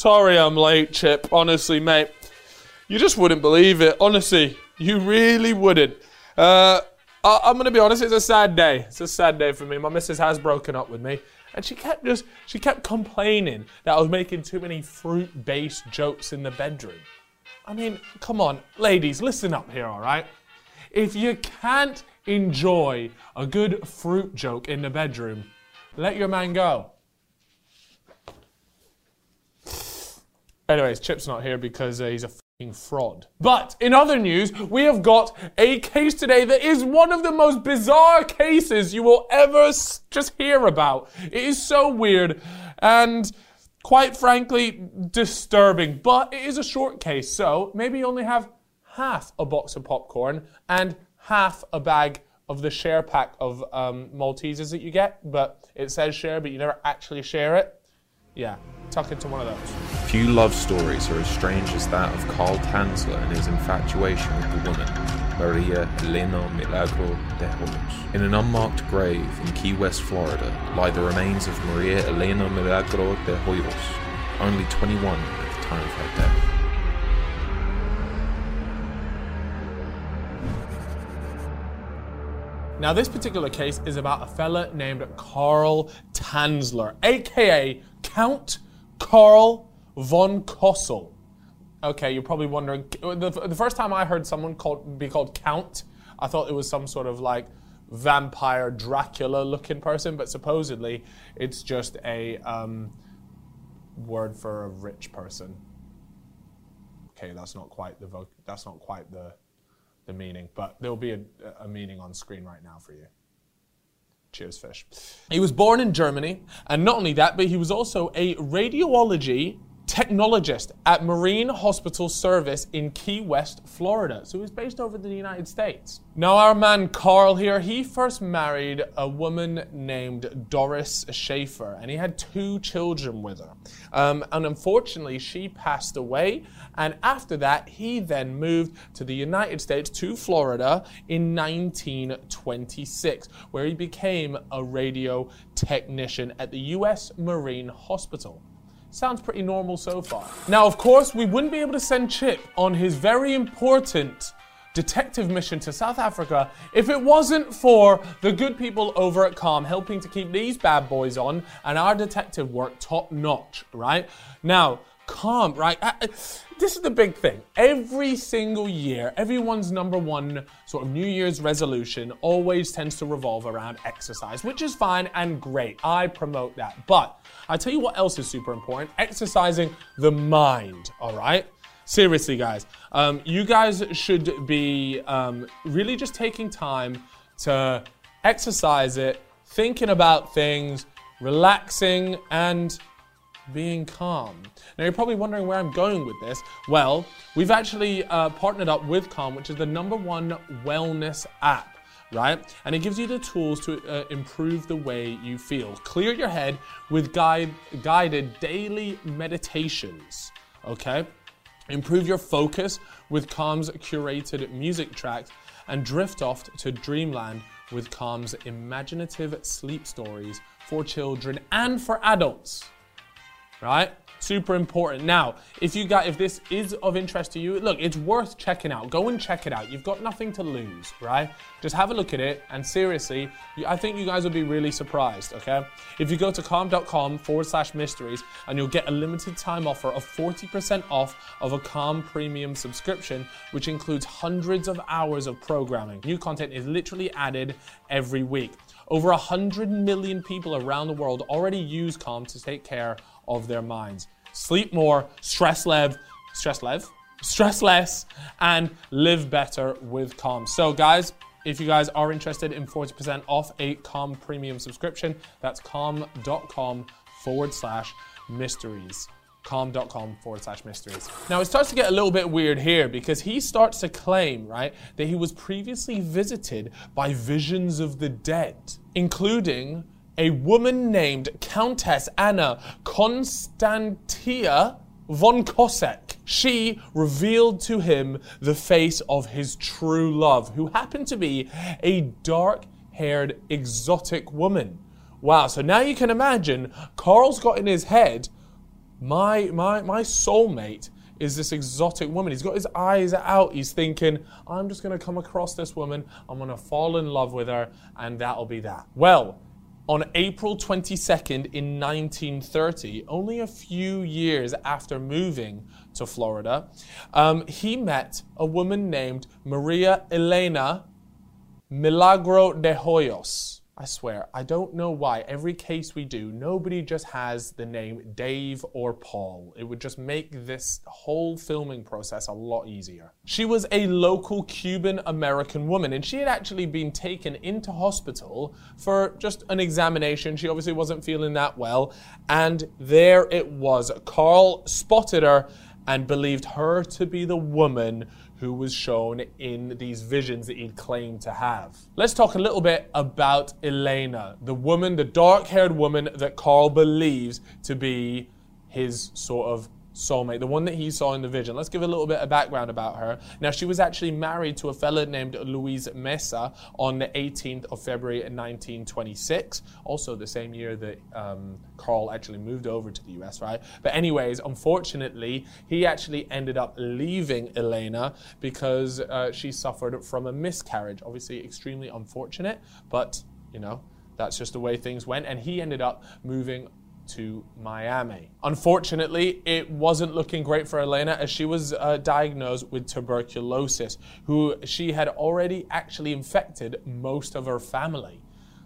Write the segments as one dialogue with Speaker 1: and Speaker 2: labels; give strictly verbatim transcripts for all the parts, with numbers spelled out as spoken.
Speaker 1: Sorry I'm late, Chip. Honestly, mate. You just wouldn't believe it. Honestly, you really wouldn't. Uh, I- I'm going to be honest, it's a sad day. It's a sad day for me. My missus has broken up with me. And she kept just, she kept complaining that I was making too many fruit-based jokes in the bedroom. I mean, come on, ladies, listen up here, all right? If you can't enjoy a good fruit joke in the bedroom, let your man go. Anyways, Chip's not here because uh, he's a f***ing fraud. But in other news, we have got a case today that is one of the most bizarre cases you will ever s- just hear about. It is so weird and, quite frankly, disturbing. But it is a short case, so maybe you only have half a box of popcorn and half a bag of the share pack of um, Maltesers that you get. But it says share, but you never actually share it. Yeah, tuck into one of those.
Speaker 2: Few love stories are as strange as that of Carl Tanzler and his infatuation with the woman, Maria Elena Milagro de Hoyos. In an unmarked grave in Key West, Florida, lie the remains of Maria Elena Milagro de Hoyos, only twenty-one at the time of her death.
Speaker 1: Now, this particular case is about a fella named Carl Tanzler, aka Count Carl von Cosel. Okay, you're probably wondering, the, the first time I heard someone called, be called Count, I thought it was some sort of like vampire Dracula looking person, but supposedly it's just a um, word for a rich person. Okay, that's not quite the voc- that's not quite the the meaning, but there'll be a, a meaning on screen right now for you. Cheers, fish. He was born in Germany, and not only that, but he was also a radiology technologist at Marine Hospital Service in Key West, Florida. So he was based over in the United States. Now our man Carl here, he first married a woman named Doris Schaefer, and he had two children with her. Um, and unfortunately, she passed away, and after that, he then moved to the United States, to Florida, in nineteen twenty-six, where he became a radio technician at the U S Marine Hospital. Sounds pretty normal so far. Now, of course, we wouldn't be able to send Chip on his very important detective mission to South Africa if it wasn't for the good people over at Calm helping to keep these bad boys on and our detective work top notch, right? Now, Calm, right? This is the big thing. Every single year, everyone's number one sort of New Year's resolution always tends to revolve around exercise, which is fine and great. I promote that. But I tell you what else is super important: exercising the mind, all right? Seriously, guys. Um, you guys should be um, really just taking time to exercise it, thinking about things, relaxing, and being calm. Now, you're probably wondering where I'm going with this. Well, we've actually uh, partnered up with Calm, which is the number one wellness app, right? And it gives you the tools to uh, improve the way you feel. Clear your head with guide, guided daily meditations, okay? Improve your focus with Calm's curated music tracks, and drift off to dreamland with Calm's imaginative sleep stories for children and for adults. Right? Super important. Now, if you got, if this is of interest to you, look, it's worth checking out. Go and check it out. You've got nothing to lose, right? Just have a look at it, and seriously, I think you guys will be really surprised, okay? If you go to calm.com forward slash mysteries, and you'll get a limited time offer of forty percent off of a Calm premium subscription, which includes hundreds of hours of programming. New content is literally added every week. Over one hundred million people around the world already use Calm to take care of their minds. Sleep more, stress lev, stress lev, stress less, and live better with Calm. So guys, if you guys are interested in forty percent off a Calm premium subscription, that's calm.com forward slash mysteries. calm.com forward slash mysteries. Now it starts to get a little bit weird here because he starts to claim, right, that he was previously visited by visions of the dead, including a woman named Countess Anna Konstantia von Kosek. She revealed to him the face of his true love, who happened to be a dark-haired exotic woman. Wow, so now you can imagine Carl's got in his head, My, my, my soulmate is this exotic woman. He's got his eyes out. He's thinking, I'm just going to come across this woman. I'm going to fall in love with her, and that'll be that. Well, on April twenty-second in nineteen thirty, only a few years after moving to Florida, um, he met a woman named Maria Elena Milagro de Hoyos. I swear, I don't know why every case we do, nobody just has the name Dave or Paul. It would just make this whole filming process a lot easier. She was a local Cuban-American woman, and she had actually been taken into hospital for just an examination. She obviously wasn't feeling that well, and there it was. Carl spotted her and believed her to be the woman who was shown in these visions that he'd claimed to have. Let's talk a little bit about Elena, the woman, the dark-haired woman that Carl believes to be his sort of soulmate, the one that he saw in the vision. Let's give a little bit of background about her. Now, she was actually married to a fella named Luis Mesa on the eighteenth of February nineteen twenty-six, also the same year that um, Carl actually moved over to the U S, right? But anyways, unfortunately, he actually ended up leaving Elena because uh, she suffered from a miscarriage. Obviously, extremely unfortunate, but, you know, that's just the way things went, and he ended up moving to Miami. Unfortunately, it wasn't looking great for Elena as she was uh, diagnosed with tuberculosis, who she had already actually infected most of her family.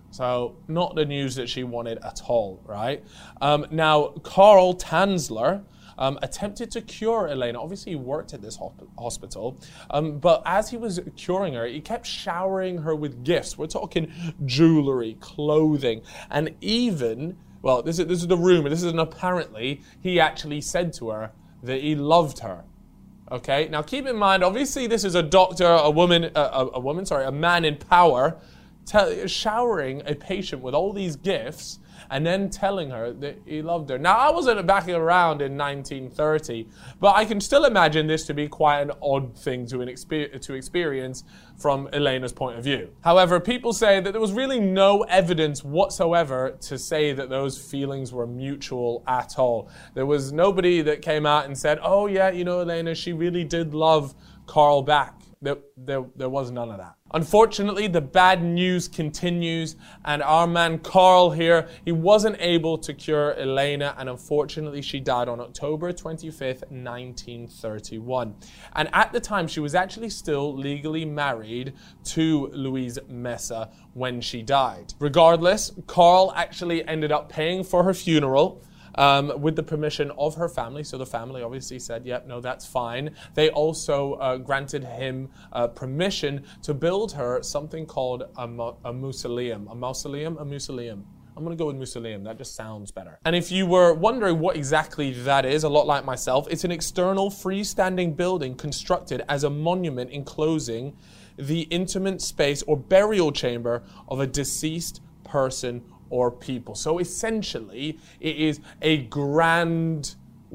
Speaker 1: So not the news that she wanted at all, right? Um, now, Carl Tanzler um, attempted to cure Elena. Obviously, he worked at this hop- hospital, um, but as he was curing her, he kept showering her with gifts. We're talking jewelry, clothing, and even Well, this is, this is the rumor. This is an apparently, he actually said to her that he loved her. Okay? Now, keep in mind, obviously, this is a doctor, a woman, a, a, a woman, sorry, a man in power, tell, showering a patient with all these gifts and then telling her that he loved her. Now, I wasn't back around in nineteen thirty, but I can still imagine this to be quite an odd thing to, an exper- to experience from Elena's point of view. However, people say that there was really no evidence whatsoever to say that those feelings were mutual at all. There was nobody that came out and said, oh yeah, you know, Elena, she really did love Carl back. There, there, there was none of that. Unfortunately, the bad news continues, and our man Carl here, he wasn't able to cure Elena, and unfortunately she died on October twenty-fifth, nineteen thirty-one. And at the time, she was actually still legally married to Luis Mesa when she died. Regardless, Carl actually ended up paying for her funeral, Um, with the permission of her family. So the family obviously said, yep, no, that's fine. They also uh, granted him uh, permission to build her something called a, ma- a mausoleum. A mausoleum? A mausoleum. I'm going to go with mausoleum. That just sounds better. And if you were wondering what exactly that is, a lot like myself, it's an external freestanding building constructed as a monument enclosing the intimate space or burial chamber of a deceased person or people. So essentially, it is a grand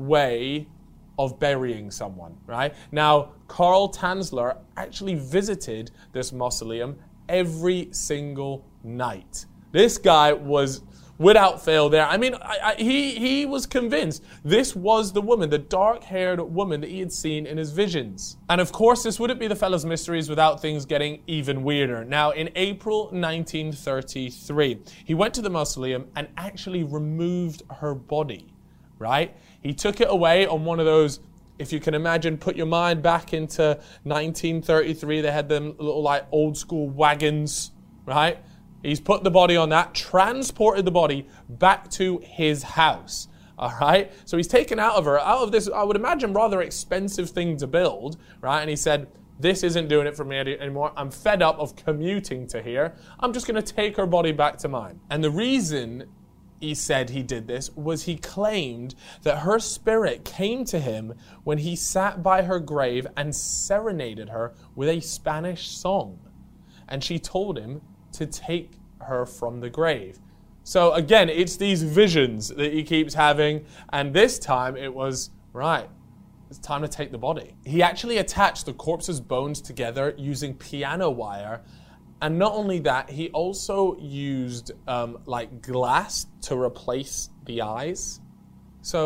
Speaker 1: way of burying someone, right? Now, Carl Tanzler actually visited this mausoleum every single night. This guy was without fail there. I mean, I, I, he, he was convinced this was the woman, the dark-haired woman that he had seen in his visions. And of course, this wouldn't be the fella's mysteries without things getting even weirder. Now, in April nineteen thirty-three, he went to the mausoleum and actually removed her body, right? He took it away on one of those, if you can imagine, put your mind back into nineteen thirty-three, they had them little like old school wagons, right? He's put the body on that, transported the body back to his house, all right? So he's taken out of her, out of this, I would imagine, rather expensive thing to build, right? And he said, this isn't doing it for me anymore. I'm fed up of commuting to here. I'm just going to take her body back to mine. And the reason he said he did this was he claimed that her spirit came to him when he sat by her grave and serenaded her with a Spanish song. And she told him to take her from the grave. So again, it's these visions that he keeps having, and this time it was, right, it's time to take the body. He actually attached the corpse's bones together using piano wire, and not only that, he also used um, like glass to replace the eyes. So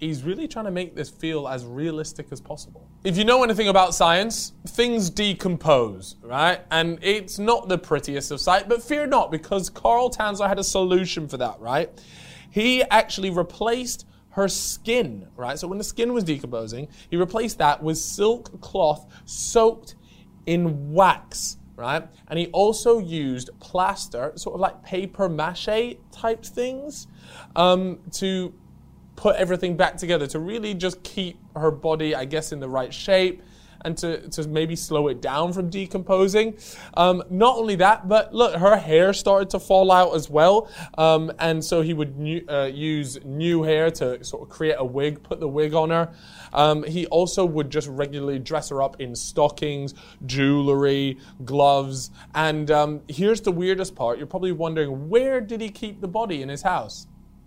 Speaker 1: he's really trying to make this feel as realistic as possible. If you know anything about science, things decompose, right? And it's not the prettiest of sight, but fear not, because Carl Tanzler had a solution for that, right? He actually replaced her skin, right? So when the skin was decomposing, he replaced that with silk cloth soaked in wax, right? And he also used plaster, sort of like paper mache type things, um, to put everything back together, to really just keep her body, I guess, in the right shape, and to, to maybe slow it down from decomposing. Um, not only that, but look, her hair started to fall out as well. Um, and so he would new, uh, use new hair to sort of create a wig, put the wig on her. Um, he also would just regularly dress her up in stockings, jewelry, gloves. And um, here's the weirdest part. You're probably wondering, where did he keep the body in his house?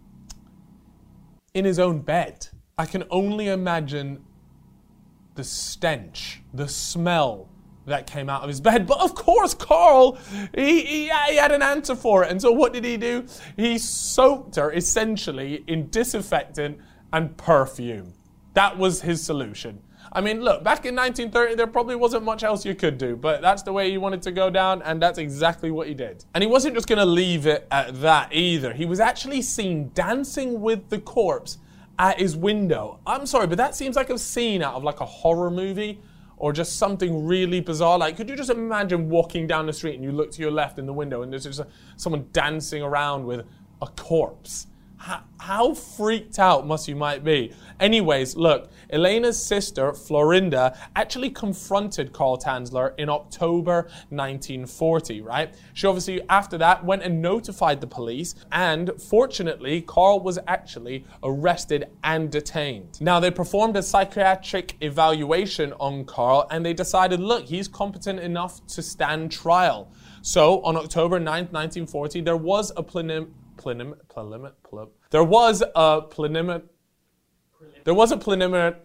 Speaker 1: In his own bed. I can only imagine the stench, the smell that came out of his bed. But of course, Carl, he, he, he had an answer for it. And so what did he do? He soaked her essentially in disinfectant and perfume. That was his solution. I mean, look, back in nineteen thirty, there probably wasn't much else you could do, but that's the way he wanted to go down, and that's exactly what he did. And he wasn't just going to leave it at that either. He was actually seen dancing with the corpse at his window. I'm sorry, but that seems like a scene out of like a horror movie or just something really bizarre. Like, could you just imagine walking down the street and you look to your left in the window and there's just a, someone dancing around with a corpse? How, how freaked out must you might be? Anyways, look, Elena's sister, Florinda, actually confronted Carl Tanzler in October nineteen forty, right? She obviously, after that, went and notified the police, and fortunately, Carl was actually arrested and detained. Now, they performed a psychiatric evaluation on Carl, and they decided, look, he's competent enough to stand trial. So, on October ninth, nineteen forty, there was a plenim... Plenim, plenim, plenim, there was a plenim, there was a preliminary,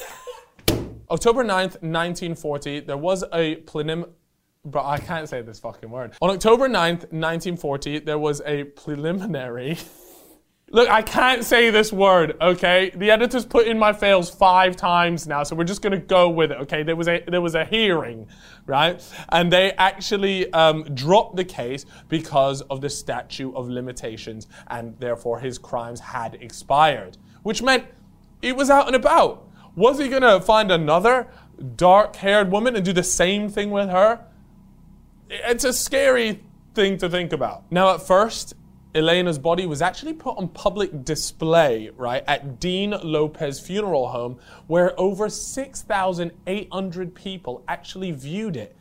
Speaker 1: October ninth, nineteen forty, there was a plenim, but I can't say this fucking word. On October ninth, nineteen forty, there was a preliminary, look, I can't say this word, okay? The editor's put in my fails five times now, so we're just gonna go with it, okay? There was a there was a hearing, right? And they actually um, dropped the case because of the statute of limitations, and therefore his crimes had expired, which meant he was out and about. Was he gonna find another dark-haired woman and do the same thing with her? It's a scary thing to think about. Now, at first, Elena's body was actually put on public display, right, at Dean Lopez Funeral Home, where over six thousand eight hundred people actually viewed it.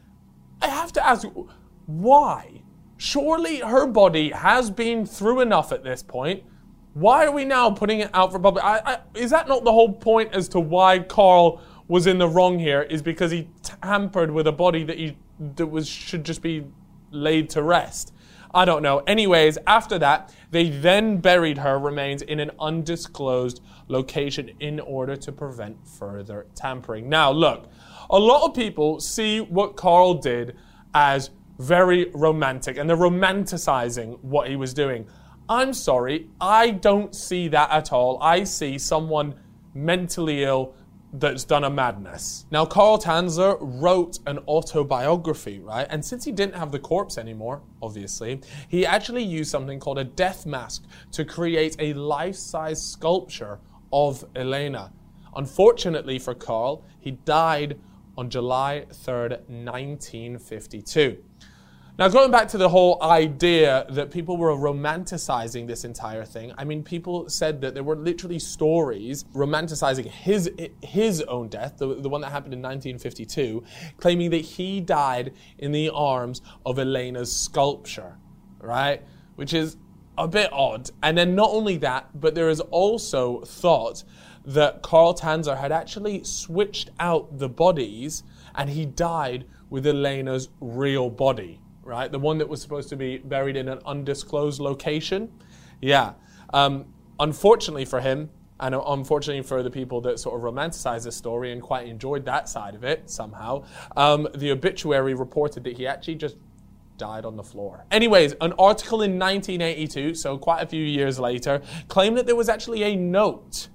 Speaker 1: I have to ask, why? Surely her body has been through enough at this point. Why are we now putting it out for public? I, I, is that not the whole point as to why Carl was in the wrong here, is because he tampered with a body that, he, that was should just be laid to rest? I don't know. Anyways, after that, they then buried her remains in an undisclosed location in order to prevent further tampering. Now, look, a lot of people see what Carl did as very romantic, and they're romanticizing what he was doing. I'm sorry, I don't see that at all. I see someone mentally ill that's done a madness. Now, Carl Tanzler wrote an autobiography, right? And since he didn't have the corpse anymore, obviously, he actually used something called a death mask to create a life-size sculpture of Elena. Unfortunately for Carl, he died on July third, nineteen fifty-two. Now, going back to the whole idea that people were romanticizing this entire thing, I mean, people said that there were literally stories romanticizing his his own death, the, the one that happened in nineteen fifty-two, claiming that he died in the arms of Elena's sculpture, right? Which is a bit odd. And then not only that, but there is also thought that Carl Tanzler had actually switched out the bodies and he died with Elena's real body. Right, the one that was supposed to be buried in an undisclosed location. Yeah. Um, unfortunately for him, and unfortunately for the people that sort of romanticized this story and quite enjoyed that side of it somehow, um, the obituary reported that he actually just died on the floor. Anyways, an article in nineteen eighty-two, so quite a few years later, claimed that there was actually a note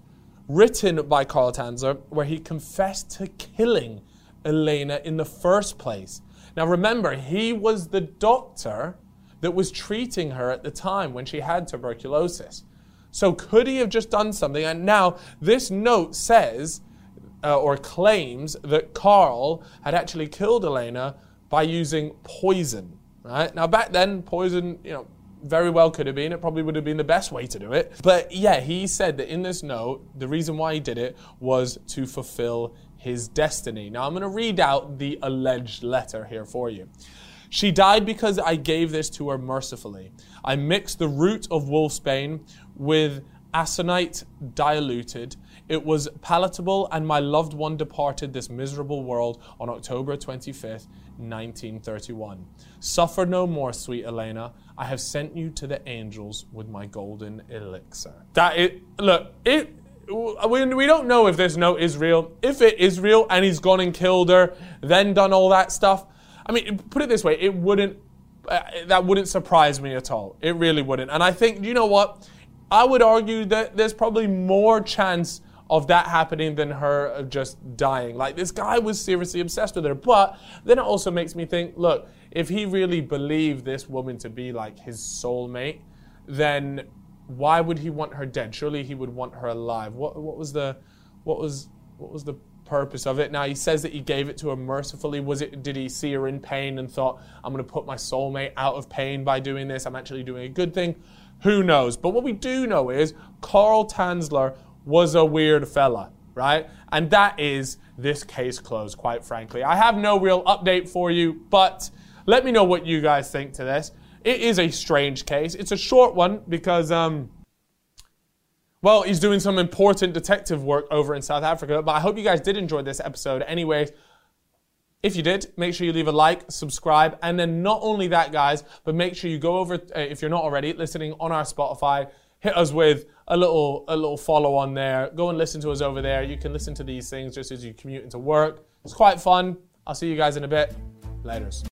Speaker 1: written by Carl Tanzler, where he confessed to killing Elena in the first place. Now remember, he was the doctor that was treating her at the time when she had tuberculosis. So could he have just done something? And now this note says, uh, or claims, that Carl had actually killed Elena by using poison. Right? Now back then, poison, you know, very well could have been. It probably would have been the best way to do it. But yeah, he said that in this note, the reason why he did it was to fulfill his destiny. Now I'm going to read out the alleged letter here for you. She died because I gave this to her mercifully. I mixed the root of wolfsbane with aconite diluted. It was palatable, and my loved one departed this miserable world on October twenty-fifth, nineteen thirty-one. Suffer no more, sweet Elena. I have sent you to the angels with my golden elixir. That it, look, it, we, we don't know if this note is real. If it is real and he's gone and killed her, then done all that stuff, I mean, put it this way, it wouldn't, uh, that wouldn't surprise me at all. It really wouldn't. And I think, you know what? I would argue that there's probably more chance of that happening than her just dying. Like, this guy was seriously obsessed with her. But then it also makes me think, look, if he really believed this woman to be like his soulmate, then why would he want her dead? Surely he would want her alive. What, what was the, what was, what was the purpose of it? Now he says that he gave it to her mercifully. Was it, did he see her in pain and thought, I'm going to put my soulmate out of pain by doing this? I'm actually doing a good thing. Who knows? But what we do know is Carl Tanzler was a weird fella, right? And that is this case closed, quite frankly. I have no real update for you, but let me know what you guys think to this. It is a strange case. It's a short one because, um, well, he's doing some important detective work over in South Africa, but I hope you guys did enjoy this episode. Anyways, if you did, make sure you leave a like, subscribe, and then not only that, guys, but make sure you go over, uh, if you're not already listening on our Spotify, hit us with a little a little follow on there. Go and listen to us over there. You can listen to these things just as you commute into work. It's quite fun. I'll see you guys in a bit. Laters.